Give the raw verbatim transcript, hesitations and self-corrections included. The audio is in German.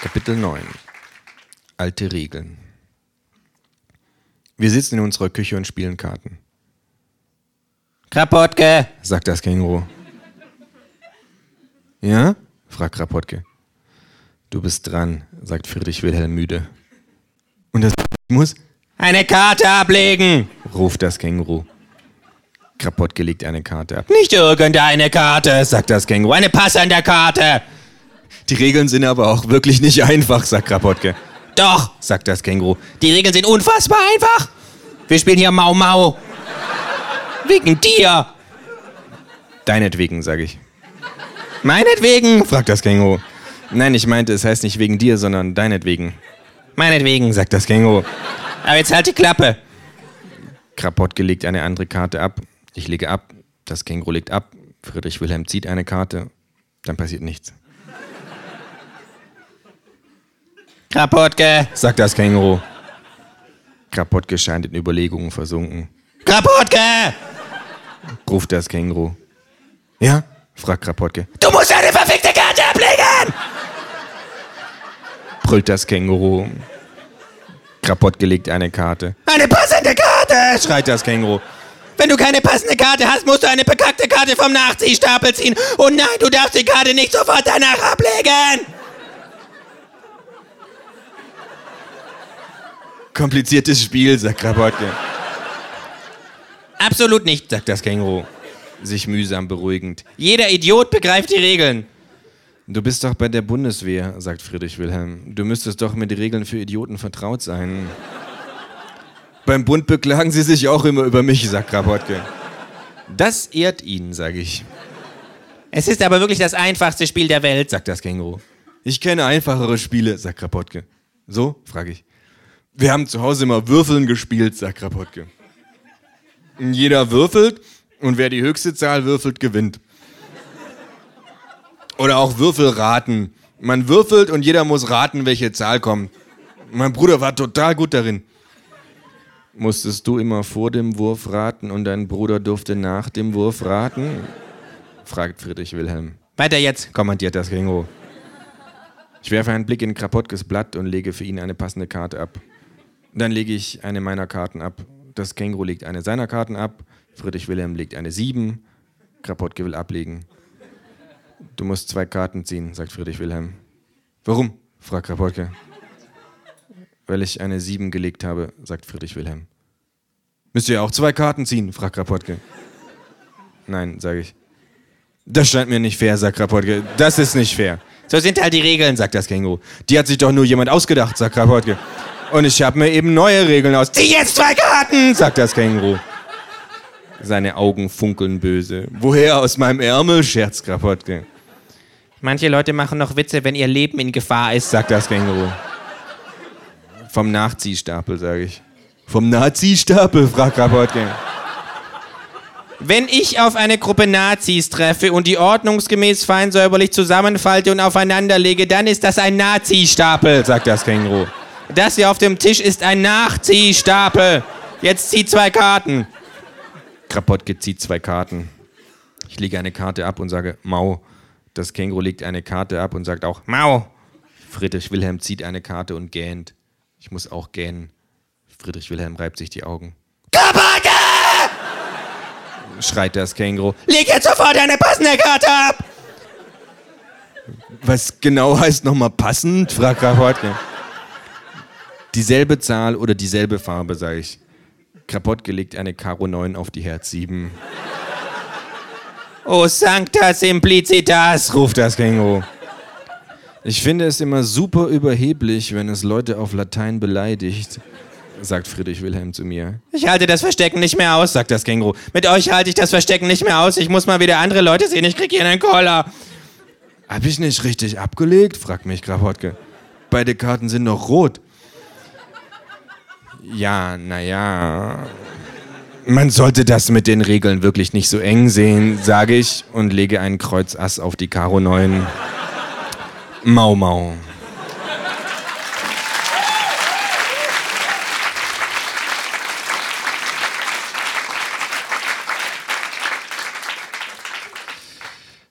Kapitel neun. Alte Regeln. Wir sitzen in unserer Küche und spielen Karten. Krapotke, sagt das Känguru. Ja? fragt Krapotke. Du bist dran, sagt Friedrich Wilhelm müde. Und das muss? Eine Karte ablegen, ruft das Känguru. Krapotke legt eine Karte ab. Nicht irgendeine Karte, sagt das Känguru, eine passende Karte. Die Regeln sind aber auch wirklich nicht einfach, sagt Krapotke. Doch, sagt das Känguru. Die Regeln sind unfassbar einfach. Wir spielen hier Mau Mau. Wegen dir. Deinetwegen, sage ich. Meinetwegen, fragt das Känguru. Nein, ich meinte, es heißt nicht wegen dir, sondern deinetwegen. Meinetwegen, sagt das Känguru. Aber jetzt halt die Klappe. Krapotke legt eine andere Karte ab. Ich lege ab. Das Känguru legt ab. Friedrich Wilhelm zieht eine Karte. Dann passiert nichts. Krapotke, sagt das Känguru. Krapotke scheint in Überlegungen versunken. Krapotke, ruft das Känguru. Ja? fragt Krapotke. Du musst eine verfickte Karte ablegen! brüllt das Känguru. Krapotke legt eine Karte. Eine passende Karte! schreit das Känguru. Wenn du keine passende Karte hast, musst du eine bekackte Karte vom Nachziehstapel ziehen. Und nein, du darfst die Karte nicht sofort danach ablegen! Kompliziertes Spiel, sagt Krapotke. Absolut nicht, sagt das Känguru, sich mühsam beruhigend. Jeder Idiot begreift die Regeln. Du bist doch bei der Bundeswehr, sagt Friedrich Wilhelm. Du müsstest doch mit den Regeln für Idioten vertraut sein. Beim Bund beklagen sie sich auch immer über mich, sagt Krapotke. Das ehrt ihn, sage ich. Es ist aber wirklich das einfachste Spiel der Welt, sagt das Känguru. Ich kenne einfachere Spiele, sagt Krapotke. So, frage ich. Wir haben zu Hause immer Würfeln gespielt, sagt Krapotke. Jeder würfelt und wer die höchste Zahl würfelt, gewinnt. Oder auch Würfelraten. Man würfelt und jeder muss raten, welche Zahl kommt. Mein Bruder war total gut darin. Musstest du immer vor dem Wurf raten und dein Bruder durfte nach dem Wurf raten? fragt Friedrich Wilhelm. Weiter jetzt, kommandiert das Känguru. Ich werfe einen Blick in Krapotkes Blatt und lege für ihn eine passende Karte ab. Dann lege ich eine meiner Karten ab. Das Känguru legt eine seiner Karten ab. Friedrich Wilhelm legt eine sieben. Krapotke will ablegen. Du musst zwei Karten ziehen, sagt Friedrich Wilhelm. Warum? fragt Krapotke. Weil ich eine sieben gelegt habe, sagt Friedrich Wilhelm. Müsst ihr auch zwei Karten ziehen, fragt Krapotke. Nein, sage ich. Das scheint mir nicht fair, sagt Krapotke. Das ist nicht fair. So sind halt die Regeln, sagt das Känguru. Die hat sich doch nur jemand ausgedacht, sagt Krapotke. Und ich habe mir eben neue Regeln aus. Zieh jetzt zwei Karten, sagt das Känguru. Seine Augen funkeln böse. Woher aus meinem Ärmel, scherzt Krapotke. Manche Leute machen noch Witze, wenn ihr Leben in Gefahr ist, sagt das Känguru. Vom Nachziehstapel, sage ich. Vom Nazistapel, fragt Krapotke. Wenn ich auf eine Gruppe Nazis treffe und die ordnungsgemäß fein säuberlich zusammenfalte und aufeinander lege, dann ist das ein Nazistapel, sagt das Känguru. Das hier auf dem Tisch ist ein Nachziehstapel. Jetzt zieh zwei Karten. Krapotke zieht zwei Karten. Ich lege eine Karte ab und sage Mau. Das Känguru legt eine Karte ab und sagt auch Mau. Friedrich Wilhelm zieht eine Karte und gähnt. Ich muss auch gähnen. Friedrich Wilhelm reibt sich die Augen. Krapotke! Schreit das Känguru. Leg jetzt sofort eine passende Karte ab! Was genau heißt nochmal passend? fragt Krapotke. Dieselbe Zahl oder dieselbe Farbe, sage ich. Krapotke legt eine Karo neun auf die Herz sieben. Oh, Sancta Simplicitas, ruft das Känguru. Ich finde es immer super überheblich, wenn es Leute auf Latein beleidigt, sagt Friedrich Wilhelm zu mir. Ich halte das Verstecken nicht mehr aus, sagt das Känguru. Mit euch halte ich das Verstecken nicht mehr aus. Ich muss mal wieder andere Leute sehen. Ich krieg hier einen Koller. Hab ich nicht richtig abgelegt? fragt mich Krapotke. Beide Karten sind noch rot. Ja, naja. Man sollte das mit den Regeln wirklich nicht so eng sehen, sage ich und lege einen Kreuz Ass auf die Karo neun. Mau, mau.